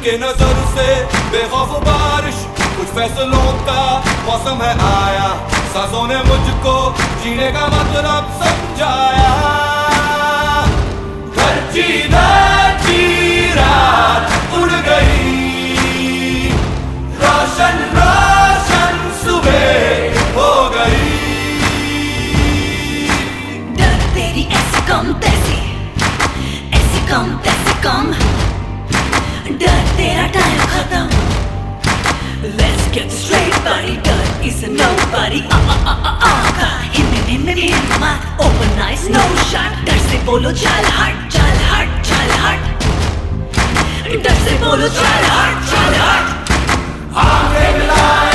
के नजर से बेखौफ बारिश, कुछ फैसलों का मौसम है आया। सांसों ने मुझको जीने का मतलब समझाया। धरती रात उड़ गई, रोशन रोशन सुबह हो गई। डर तेरी ऐसी कम तैसी, ऐसी कम तैसी कम, डर तेरा टाइम खत्म। Let's get straight buddy, डर is a nobody. हिम्मत, open eyes, no shot. डर से बोलो चल हट, चल हट, चल हट। डर से बोलो चल हट, चल हट। आंखें मिलाए